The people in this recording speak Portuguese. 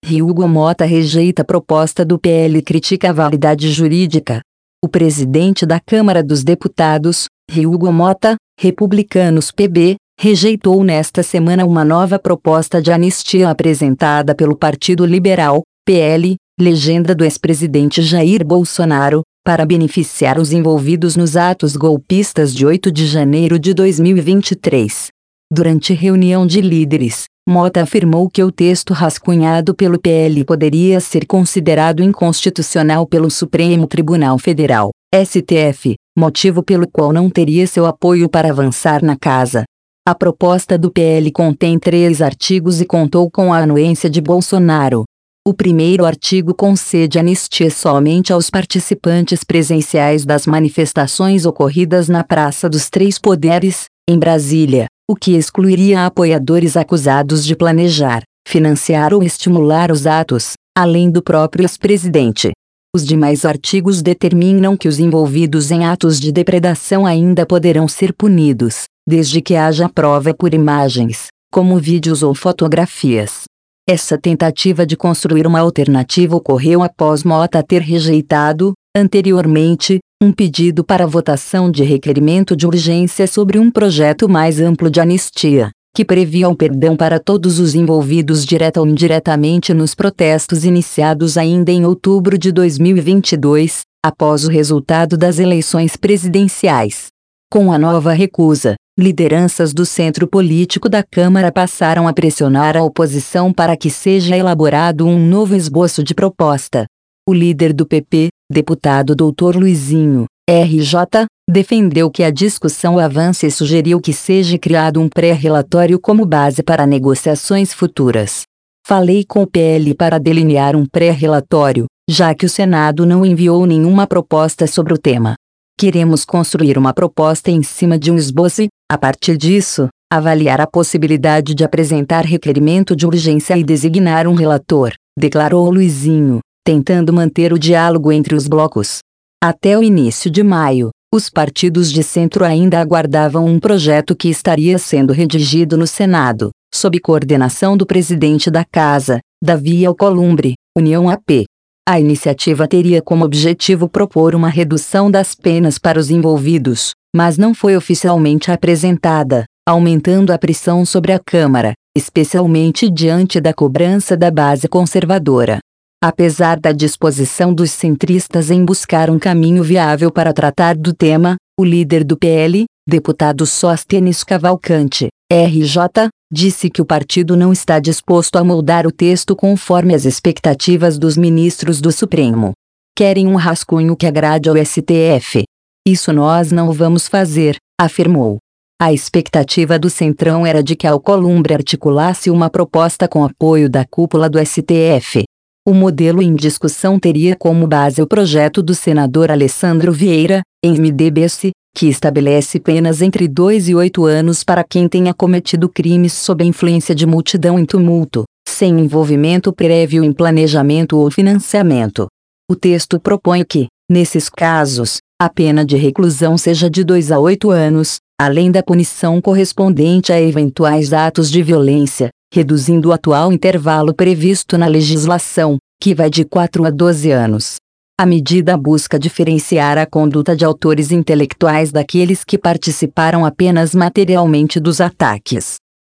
Hugo Mota rejeita a proposta do PL e critica a validade jurídica. O presidente da Câmara dos Deputados, Hugo Mota, Republicanos PB, rejeitou nesta semana uma nova proposta de anistia apresentada pelo Partido Liberal, PL, legenda do ex-presidente Jair Bolsonaro, para beneficiar os envolvidos nos atos golpistas de 8 de janeiro de 2023. Durante reunião de líderes, Mota afirmou que o texto rascunhado pelo PL poderia ser considerado inconstitucional pelo Supremo Tribunal Federal, STF, motivo pelo qual não teria seu apoio para avançar na casa. A proposta do PL contém 3 artigos e contou com a anuência de Bolsonaro. O primeiro artigo concede anistia somente aos participantes presenciais das manifestações ocorridas na Praça dos Três Poderes, em Brasília, o que excluiria apoiadores acusados de planejar, financiar ou estimular os atos, além do próprio ex-presidente. Os demais artigos determinam que os envolvidos em atos de depredação ainda poderão ser punidos, desde que haja prova por imagens, como vídeos ou fotografias. Essa tentativa de construir uma alternativa ocorreu após Mota ter rejeitado, anteriormente, um pedido para votação de requerimento de urgência sobre um projeto mais amplo de anistia, que previa o perdão para todos os envolvidos direta ou indiretamente nos protestos iniciados ainda em outubro de 2022, após o resultado das eleições presidenciais. Com a nova recusa, lideranças do centro político da Câmara passaram a pressionar a oposição para que seja elaborado um novo esboço de proposta. O líder do PP, deputado Dr. Luizinho, RJ, defendeu que a discussão avance e sugeriu que seja criado um pré-relatório como base para negociações futuras. Falei com o PL para delinear um pré-relatório, já que o Senado não enviou nenhuma proposta sobre o tema. Queremos construir uma proposta em cima de um esboço e, a partir disso, avaliar a possibilidade de apresentar requerimento de urgência e designar um relator, declarou Luizinho, tentando manter o diálogo entre os blocos. Até o início de maio, os partidos de centro ainda aguardavam um projeto que estaria sendo redigido no Senado, sob coordenação do presidente da Casa, Davi Alcolumbre, União AP. A iniciativa teria como objetivo propor uma redução das penas para os envolvidos, mas não foi oficialmente apresentada, aumentando a pressão sobre a Câmara, especialmente diante da cobrança da base conservadora. Apesar da disposição dos centristas em buscar um caminho viável para tratar do tema, o líder do PL, deputado Sóstenes Cavalcante, RJ, disse que o partido não está disposto a moldar o texto conforme as expectativas dos ministros do Supremo. Querem um rascunho que agrade ao STF. Isso nós não vamos fazer, afirmou. A expectativa do Centrão era de que Alcolumbre articulasse uma proposta com apoio da cúpula do STF. O modelo em discussão teria como base o projeto do senador Alessandro Vieira, MDB-se, que estabelece penas entre 2 e 8 anos para quem tenha cometido crimes sob a influência de multidão em tumulto, sem envolvimento prévio em planejamento ou financiamento. O texto propõe que, nesses casos, a pena de reclusão seja de 2 a 8 anos, além da punição correspondente a eventuais atos de violência, reduzindo o atual intervalo previsto na legislação, que vai de 4 a 12 anos. A medida busca diferenciar a conduta de autores intelectuais daqueles que participaram apenas materialmente dos ataques.